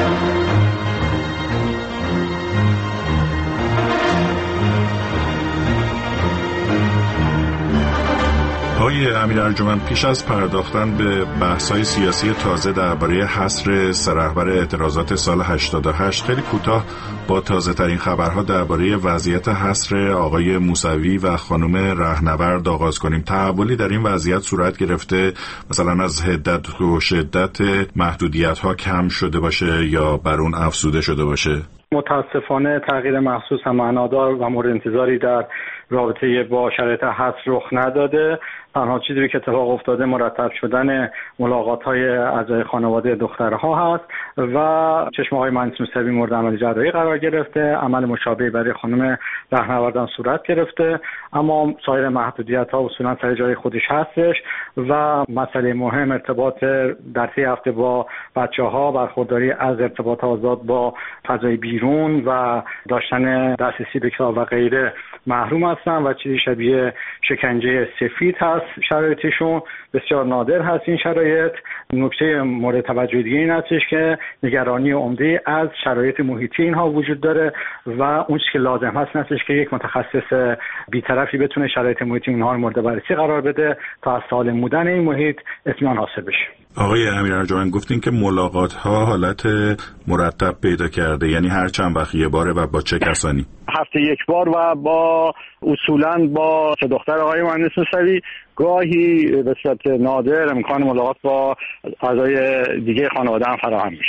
آقای امیر ارجمند، پیش از پرداختن به بحث‌های سیاسی تازه درباره حصر سه رهبر اعتراضات سال 88 خیلی کوتاه با تازه‌ترین خبرها درباره وضعیت حصر آقای موسوی و خانم رهنورد آغاز کنیم. تحولی در این وضعیت صورت گرفته؟ مثلا از حدت و شدت محدودیت‌ها کم شده باشه یا بر اون افزوده شده باشه؟ متاسفانه تغییر محسوس هم معنادار و مورد انتظاری در رابطه با شرایط حصر رخ نداده. تنها چیزی که اتفاق افتاده مرتب شدن ملاقات‌های اعضای خانواده دخترها هست و چشم آقای مهندس موسوی مورد عمل جراحی قرار گرفته. عمل مشابهی برای خانم رهنورد هم صورت گرفته، اما سایر محدودیت‌ها اصولاً سر جای خودش هستش و مسئله مهم ارتباط در طی هفته با بچه‌ها، برخورداری از ارتباط آزاد با فضای بیرون و داشتن دسترسی به کتاب و غیره محروم هستن و چیزی شبیه شکنجه سفید هست. شرایطشون بسیار نادر هست این شرایط. نکته مورد توجه دیگه این هستش که نگرانی عمده از شرایط محیطی اینها وجود داره و اون چیزی که لازم هست هستش که یک متخصص بی‌طرفی بتونه شرایط محیطی اونها رو مورد بررسی قرار بده تا از سالم بودن این محیط اطمینان حاصل بشه. آقای امیر ارجمند، گفتین که ملاقات ها حالت مرتب پیدا کرده، یعنی هر چند وقت یه باره و با چه کسانی؟ هفته یک بار و با اصولاً با دختر آقای مهندس موسوی، گاهی به صورت نادر امکان ملاقات با اعضای دیگه خانواده هم فراهم میشه.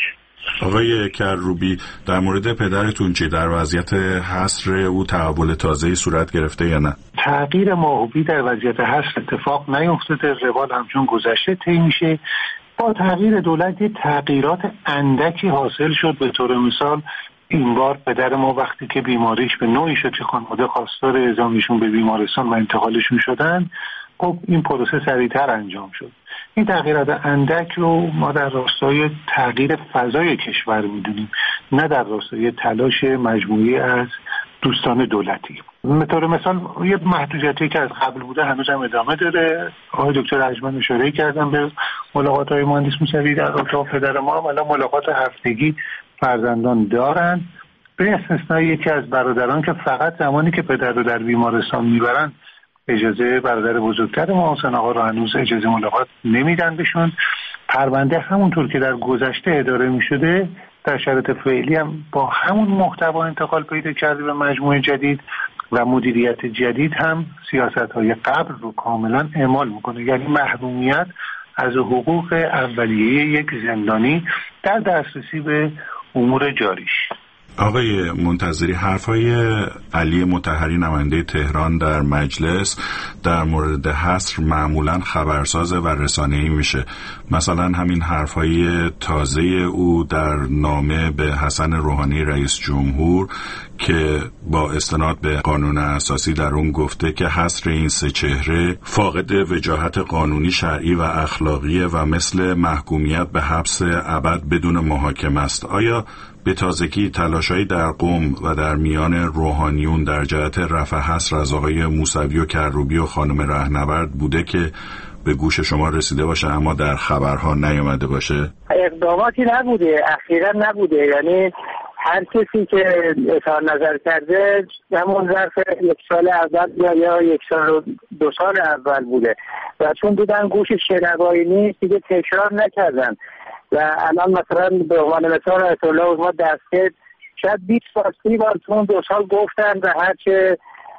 آقای کروبی، در مورد پدرتون چی؟ در وضعیت حصر او تحول تازه‌ای صورت گرفته یا نه؟ تغییر ماهوی در وضعیت حصر اتفاق نیفتاده، روال همچون گذشته طی میشه. با تغییر دولت تغییرات اندکی حاصل شد. به طور مثال این بار پدر ما وقتی که بیماریش به نوعی شد که خانواده خواستار اعزامیشون به بیمارستان و انتقالشون شدن، خب این پروسه سریعتر انجام شد. این تغییرات اندک رو ما در راستای تغییر فضای کشور میدونیم، نه در راستای تلاش مجموعی از دوستان دولتی. به طور مثال یه محدودیتی که از قبل بوده هنوز هم ادامه داره. آقای دکتر اجمن اشاره کردن به ملاقات‌های مهندس موسوی در اتاق پدر ما، حالا ملاقات هفتگی فرزندان دارن، به استثنای یکی از برادران که فقط زمانی که پدر رو در بیمارستان میبرن اجازه برادر بزرگتر ما حسین آقا رو هنوز اجازه ملاقات نمیدن بهشون. پرونده همونطور که در گذشته اداره میشده در شرایط فعلی هم با همون محتوا انتقال پیدا کرده به مجموعه جدید و مدیریت جدید هم سیاست‌های قبل رو کاملا اعمال میکنه، یعنی محرومیت از حقوق اولیه یک زندانی در دسترسی به امور جاریش. آقای منتظری، حرفای علی مطهری نماینده تهران در مجلس در مورد حصر معمولا خبرساز و رسانه‌ای میشه. مثلا همین حرفای تازه او در نامه به حسن روحانی رئیس جمهور که با استناد به قانون اساسی در اون گفته که حصر این سه چهره فاقد وجاهت قانونی، شرعی و اخلاقی و مثل محکومیت به حبس ابد بدون محاکمه است. آیا به تازگی تلاشایی در قم و در میان روحانیون در جهت رفع حصر از آقای موسوی و کروبی و خانم رهنورد بوده که به گوش شما رسیده باشه اما در خبرها نیامده باشه؟ اقداماتی نبوده، اخیرا نبوده. یعنی هر کسی که اظهار نظر کرده همون ظرف یک سال اول یا یک سال و 2 سال اول بوده و چون دیدن گوش شنوایی نیست دیگه تکرار نکردن. و الان مثلا به عنوان مثال آیت الله عظما دستگیر شاید 20 بار 30 بار تو اون 2 سال گفتن و هرچه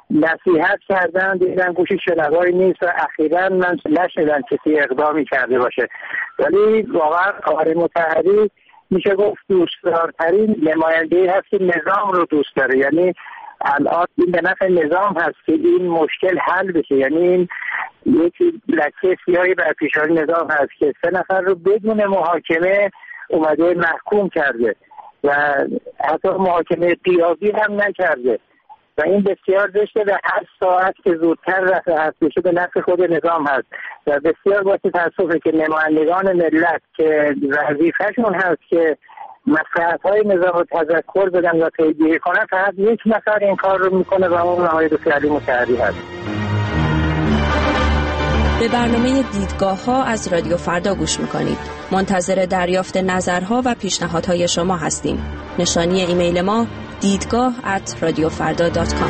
نصیحت کردن دیدن گوش شنوایی نیست و اخیراً من نشنیدم کسی اقدامی کرده باشه. ولی واقعا آقای مطهری میشه گفت دوستدارترین نماینده هست که نظام رو دوست داره. یعنی الان این به نفع نظام هست که این مشکل حل بشه. یعنی این یکی لکه سیاهی بر پیشانی نظام هست که 3 نفر رو بدون محاکمه اومده محکوم کرده و حتی محاکمه قیابی هم نکرده و این بسیار زشته و هر ساعت که زودتر رفع حل بشه به نفع خود نظام هست و بسیار باعث تأسفه که نمایندگان ملت که وظیفه‌شون هست که مصلحت‌های نظام رو تذکر بدن و پیگیری کنن فقط یک نفر این کار رو میکنه و اون آقای دکتر علی مطهری هست. به برنامه دیدگاه‌ها از رادیو فردا گوش میکنید. منتظر دریافت نظرها و پیشنهادهای شما هستیم. نشانی ایمیل ما دیدگاه@radiofarda.com.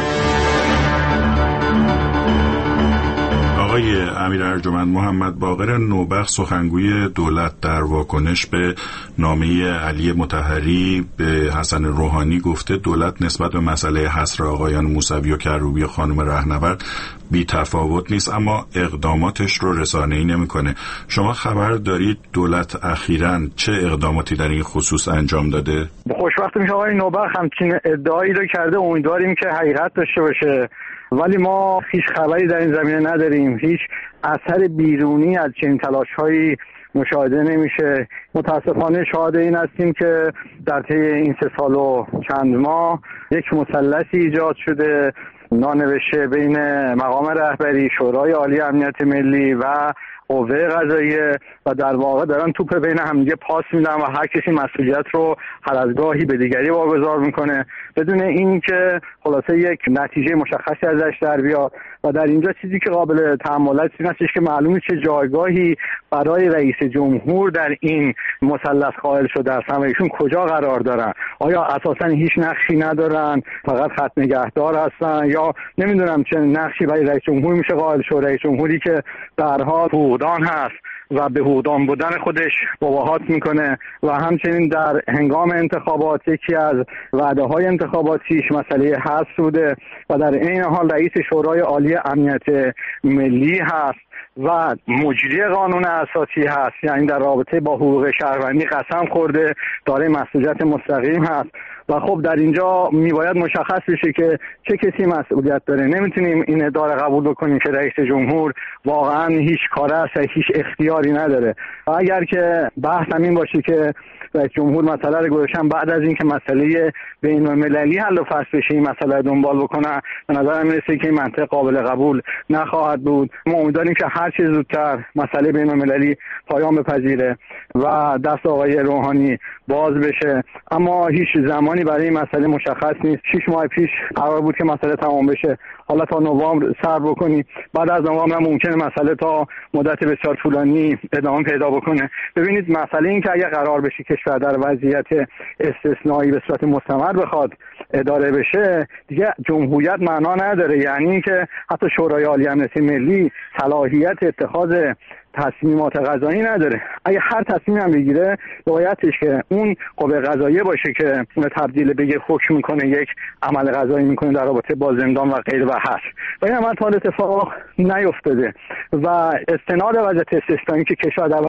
آقای امیر ارجمند، محمد باقر نوبخت سخنگوی دولت در واکنش به نامه علی مطهری به حسن روحانی گفته دولت نسبت به مسئله حصر آقایان موسوی و کروبی و خانم رهنورد بی تفاوت نیست اما اقداماتش رو رسانه‌ای نمی‌کنه. شما خبر دارید دولت اخیراً چه اقداماتی در این خصوص انجام داده؟ خوشبخت میشه آقای نوبخت همچین ادعایی رو کرده، امیدواریم که حقیقت داشته باشه، ولی ما هیچ خبری در این زمینه نداریم. هیچ اثر بیرونی از چنین تلاش‌هایی مشاهده نمیشه. متاسفانه شاهد این هستیم که در طی این 3 سال و چند ماه یک مثلثی ایجاد شده نانوشته بین مقام رهبری، شورای عالی امنیت ملی و قوه قضاییه و در واقع دارن توپ بین همدیگه پاس میدن و هر کسی مسئولیت رو هر از گاهی به دیگری واگذار میکنه بدون اینکه خلاصه یک نتیجه مشخصی ازش در بیاد. و در اینجا چیزی که قابل تأمل است این هستش که معلومه چه جایگاهی برای رئیس جمهور در این مثلث قائل شده است و ایشون کجا قرار دارن. آیا اساسا هیچ نقشی ندارن، فقط خط نگهدار هستن، یا نمیدونم چه نقشی برای رئیس جمهور میشه قائل شد، رئیس جمهوری که درها حقوقدان هست و به حقوقدان بودن خودش مباهات میکنه و همچنین در هنگام انتخابات یکی از وعده‌های انتخاباتیش مسئله حذف بوده و در این حال رئیس شورای عالی امنیت ملی هست و مجری قانون اساسی هست، یعنی در رابطه با حقوق شهروندی قسم خورده، دارای مسئولیت مستقیم هست و خب در اینجا میباید مشخص بشه که چه کسی مسئولیت داره. نمیتونیم این ادعا قبول بکنیم که رئیس جمهور واقعا هیچ کار است و هیچ اختیاری نداره. و اگر که بحث همین باشه که رئیس جمهور مسئله رو گذاشتن بعد از اینکه مسئله بین‌المللی حل و فصل بشه این مسئله دنبال بکنن، به نظرم میرسه که این منطق قابل قبول نخواهد بود. ما امیدواریم که هر چه زودتر مسئله بین‌المللی پایان بپذیره و دست آقای روحانی باز بشه، اما هیچ زمانی برای این مسئله مشخص نیست. 6 ماه پیش قرار بود که مسئله تمام بشه، حالا تا نوامبر صبر بکنی، بعد از نوامبر ممکنه مسئله تا مدت بسیار طولانی ادامه پیدا بکنه. ببینید مسئله این که اگر قرار بشه کشور در وضعیت استثنایی به صورت مستمر بخواد اداره بشه، دیگه جمهوریت معنا نداره. یعنی اینکه حتی شورای عالی امنیت ملی صلاحیت اتخاذ تصمیمات قضایی نداره. اگه هر تصمیم هم بگیره بایدش که اون قوه قضاییه باشه که اون تبدیل به یک حکم میکنه، یک عمل قضایی میکنه در رابطه با زندان و غیر و حبس. و این عمل تا اتفاق نیفتاده و استناد وضعیت استثنایی که کشور در